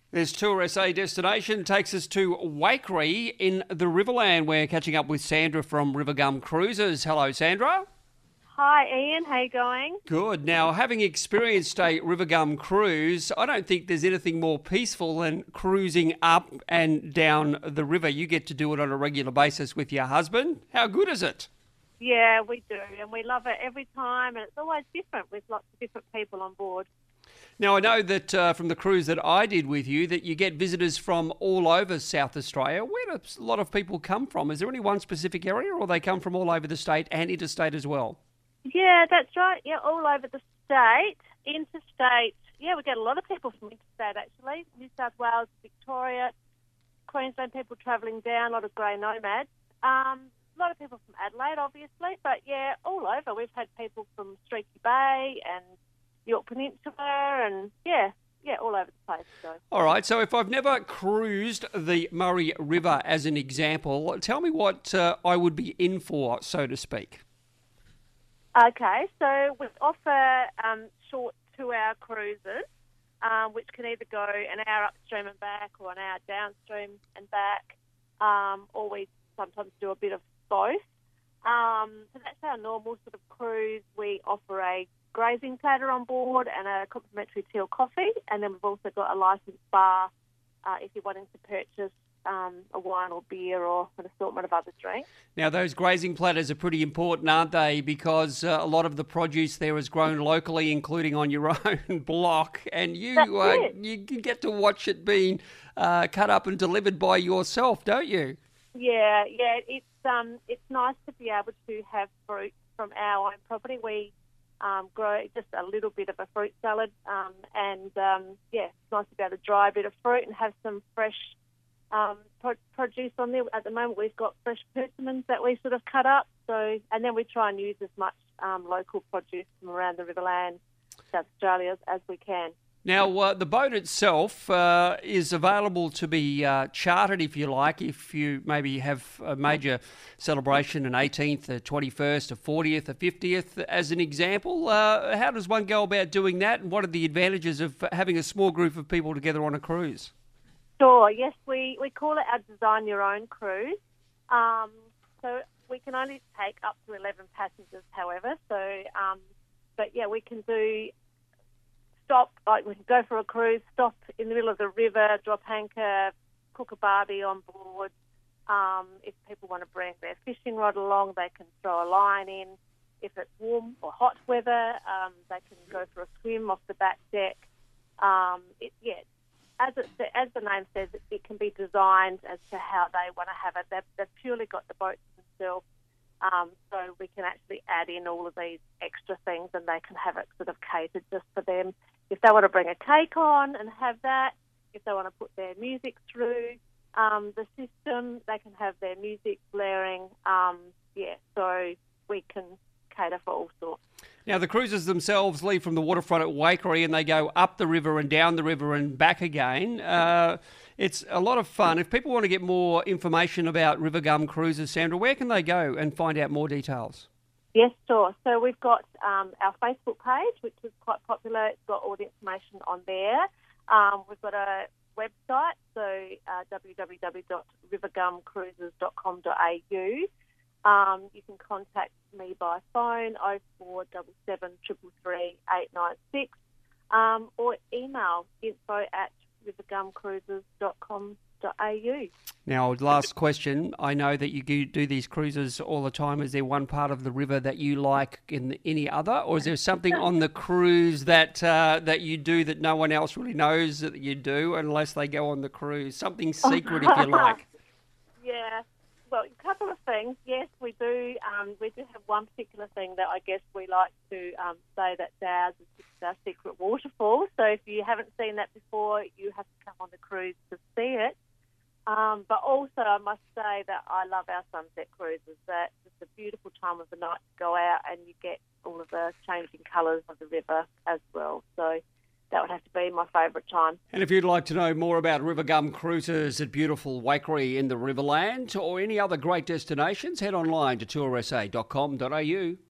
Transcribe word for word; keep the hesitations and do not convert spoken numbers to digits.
This Tour S A destination takes us to Waikerie in the Riverland. We're catching up with Sandra from Rivergum Cruises. Hello, Sandra. Hi, Ian. How you going? Good. Now, having experienced a Rivergum cruise, I don't think there's anything more peaceful than cruising up and down the river. You get to do it on a regular basis with your husband. How good is it? Yeah, we do, and we love it every time, and it's always different with lots of different people on board. Now, I know that uh, from the cruise that I did with you that you get visitors from all over South Australia. Where do a lot of people come from? Is there any one specific area, or they come from all over the state and interstate as well? Yeah, that's right. Yeah, all over the state, interstate. Yeah, we get a lot of people from interstate, actually. New South Wales, Victoria, Queensland people travelling down, a lot of grey nomads. Um, a lot of people from Adelaide, obviously, but yeah, all over. We've had people from Streaky Bay and York Peninsula and, yeah, yeah, all over the place. So. All right, so if I've never cruised the Murray River as an example, tell me what uh, I would be in for, so to speak. Okay, so we offer um, short two-hour cruises, um, which can either go an hour upstream and back or an hour downstream and back, um, or we sometimes do a bit of both. Um, so that's our normal sort of cruise. We offer a grazing platter on board and a complimentary tea or coffee, and then we've also got a licensed bar uh, if you're wanting to purchase um, a wine or beer or an assortment of other drinks. Now, those grazing platters are pretty important, aren't they? Because uh, a lot of the produce there is grown locally, including on your own block, and you uh, you get to watch it being uh, cut up and delivered by yourself, don't you? Yeah, yeah. It's um, it's nice to be able to have fruit from our own property. We Um, grow just a little bit of a fruit salad, um, and um, yeah, it's nice to be able to dry a bit of fruit and have some fresh um, pro- produce on there. At the moment, we've got fresh persimmons that we sort of cut up, so and then we try and use as much um, local produce from around the Riverland, South Australia, as, as we can. Now, uh, the boat itself uh, is available to be uh, chartered, if you like, if you maybe have a major celebration, an eighteenth, a twenty-first, a fortieth, a fiftieth, as an example. Uh, how does one go about doing that, and what are the advantages of having a small group of people together on a cruise? Sure, yes, we, we call it our Design Your Own cruise. Um, so we can only take up to eleven passengers, however. So, um, but yeah, we can do... Stop, like we can go for a cruise, stop in the middle of the river, drop anchor, cook a barbie on board. Um, if people want to bring their fishing rod along, they can throw a line in. If it's warm or hot weather, um, they can go for a swim off the back deck. Um, it, yeah, as, it, as the name says, it, it can be designed as to how they want to have it. They've, they've purely got the boats themselves. Um, so we can actually add in all of these extra things and they can have it sort of catered just for them. If they want to bring a cake on and have that, if they want to put their music through um, the system, they can have their music blaring. Um, yeah, so we can cater for all sorts. Now, the cruises themselves leave from the waterfront at Waikerie and they go up the river and down the river and back again. Uh, it's a lot of fun. If people want to get more information about Rivergum Cruises, Sandra, where can they go and find out more details? Yes, sure. So we've got um, our Facebook page, which is quite popular. It's got all the information on there. Um, we've got a website, so uh, w w w dot rivergum cruises dot com dot a u. Um, you can contact me by phone, oh four seven seven, three three three, eight nine six, um, or email info at rivergum cruises dot com dot a u. Now, last question. I know that you do these cruises all the time. Is there one part of the river that you like in any other, or is there something on the cruise that uh, that you do that no one else really knows that you do unless they go on the cruise? Something secret, if you like. Yeah. Well, a couple of things. Yes, we do. Um, we do have one particular thing that I guess we like to um, say that's ours. It's our secret waterfall. So if you haven't seen that before, you have to come on the cruise to see it. Um, but also, I must say that I love our sunset cruises. That it's a beautiful time of the night to go out, and you get all of the changing colours of the river as well. So that would have to be my favourite time. And if you'd like to know more about Rivergum Cruises at beautiful Waikerie in the Riverland or any other great destinations, head online to tour s a dot com dot a u.